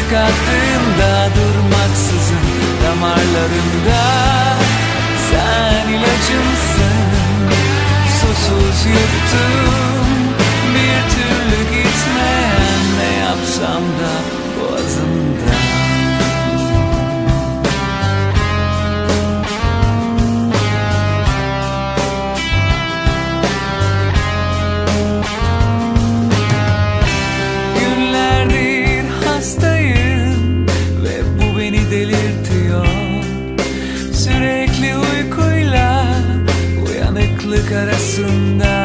Kıskançlık aktığında durmaksızın damarlarımda. Sen ilacımsın, susuz yuttum, bir türlü gitmeyen, ne yapsam da boğazımda. Günlerdir hastayım ve bu beni delirtiyor. Sürekli uykuyla uyanıklık arasında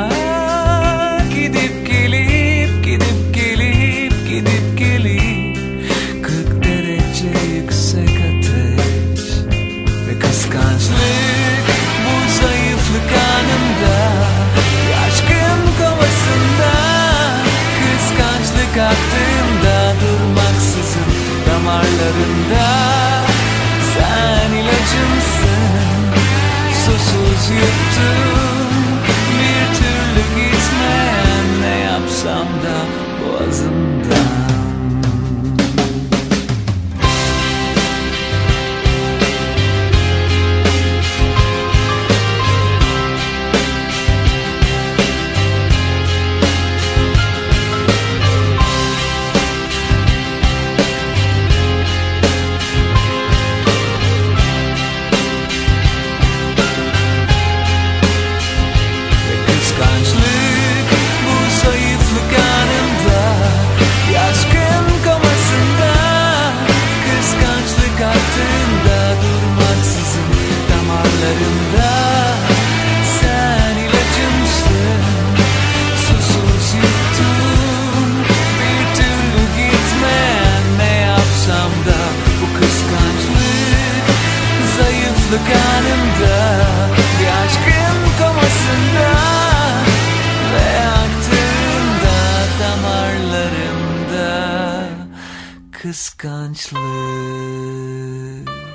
gidip gelip, gidip gelip, gidip gelip 40 derece yüksek ateş ve kıskançlık bu zayıflık anımda, bir aşkın kovasında. Kıskançlık aktığında durmaksızın damarlarımda. Sen ilacımsın, susuz yuttum, bir türlü gitmeyen, ne yapsam da boğazımdan. Kıskançlık bu zayıflık anımda, bir aşkın komasında. Kıskançlık aktığında durmaksızın damarlarımda. Sen ilacımsın, susuz yuttum, bir türlü gitmeyen, ne yapsam da bu kıskançlık zayıflık anımda, bir aşkın komasında ve aktığında damarlarımda kıskançlık.